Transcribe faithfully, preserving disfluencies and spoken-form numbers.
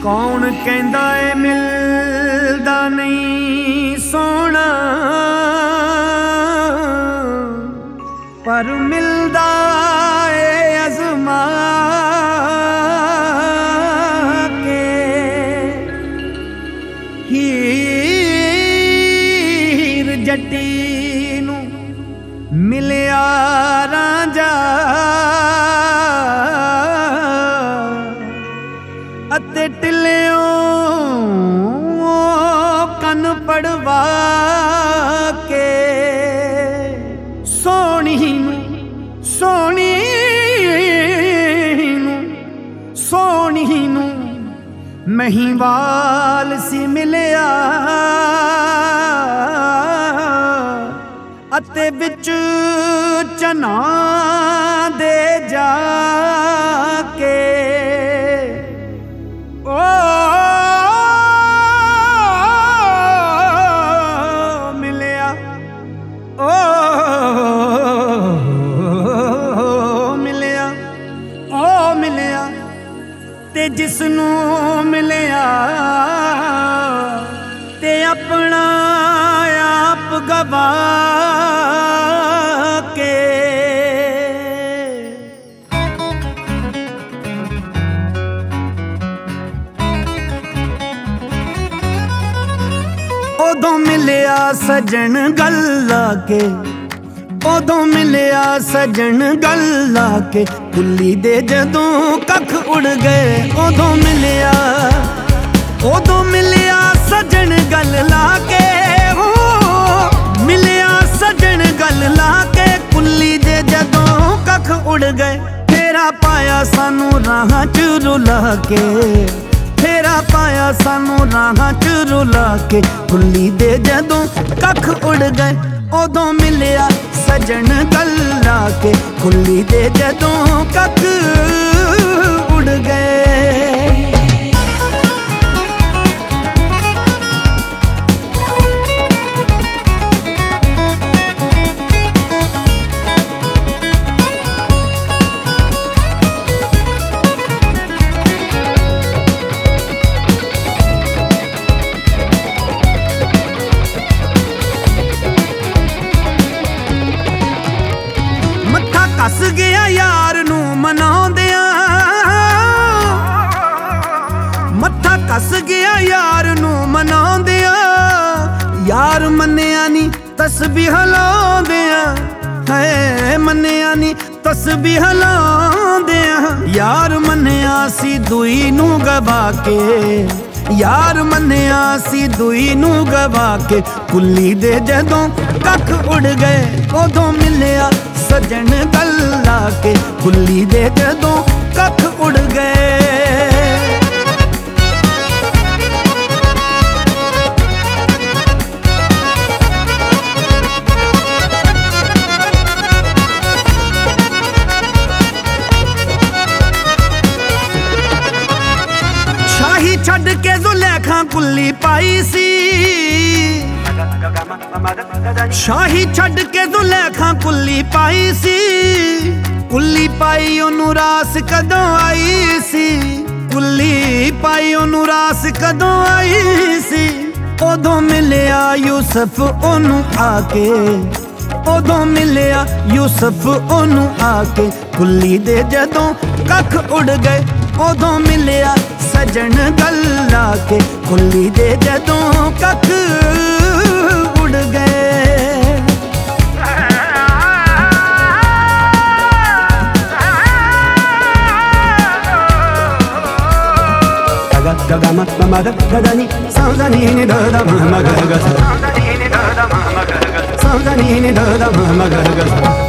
कौन कहंदा ए मिलदा नहीं सोना, पर मिलदा ए अज़मा के। हीर जट्टी नू मिलिया रांझा, अते टिल्लियों कन पड़वा के। सोहनी नू सोहनी नू सोहनी नू महीवाल सी मिलिया, अते विच चना दे जाके। ओ मिलिया ओ मिलिया ओ मिलिया, ते जिसनू मिलिया ते अपना आप गवा के। उदों मिलिया सजन गल्ला के, उदों मिलिया सजन गल्ला के। कुल्ली दे जदों कख उड़ गए, उदों मिलिया उदों मिलिया सजन गल्ला के। हो मिलिया सजन गल्ला के, कुल्ली दे जदों कख उड़ गए। फेरा पाया सानू राह च रुला के, फेरा पाया सानू राह च रुला के। कुल्ली दे जदों कख उड़ गए, उदों मिलिया सजन गल्ला के। कुल्ली दे जदों कख उड़ गए। कस गया यार नू मनाउंदिया, मत्था कस गया यार नू मनाउंदिया। यार मन्निया नी तस्बीह लाउंदिया, है मन्निया नी तस्बीह लाउंदिया। यार मन्निया सी दुई नू गवा के, यार मन्निया सी दुई नू गवा के। कुल्ली दे जदों कख उड़ गए, उदों मिलिया सजन गल्ला के। कुल्ली दे जदों कख उड़ गए। शाही छड़ के जुलेखा कुल्ली पाई सी, शाही छड़ के जुलेखा कुल्ली पाई सी। कुल्ली पाई ओनू रास कदों आई सी, कुल्ली पाई ओनू रास कदों आई सी। उदों मिलिया यूसुफ ओनू आके, उदों मिलिया यूसुफ ओनू आके। कुल्ली दे जदों कख उड़ गए, उदों मिलिया सजन गल्ला के। कुल्ली दे जदों कख उड़ गए। Gaga ma ma da da da ni, sa da ni ni da da ma ma ga ga sa, sa da ni ni da da ma ma ga ga sa.